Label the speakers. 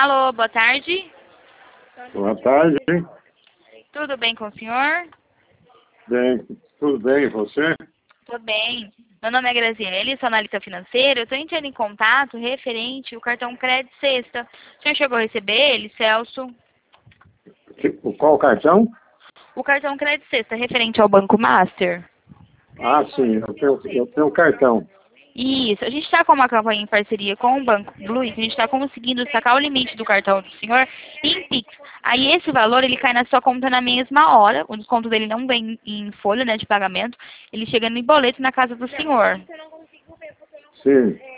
Speaker 1: Alô, boa tarde.
Speaker 2: Boa tarde.
Speaker 1: Tudo bem com o senhor?
Speaker 2: Bem, tudo bem, e você?
Speaker 1: Tudo bem. Meu nome é Graziele, sou analista financeira. Eu estou entrando em contato referente ao cartão Crédito Sexta. O senhor chegou a receber ele, Celso?
Speaker 2: Qual cartão?
Speaker 1: O cartão Crédito Sexta, referente ao Banco Master?
Speaker 2: Ah, sim, eu tenho um cartão.
Speaker 1: Isso, a gente está com uma campanha em parceria com o Banco Blue, que a gente está conseguindo sacar o limite do cartão do senhor em Pix. Aí esse valor, ele cai na sua conta na mesma hora, o desconto dele não vem em folha, né, de pagamento, ele chega no boleto na casa do senhor.
Speaker 2: Sim.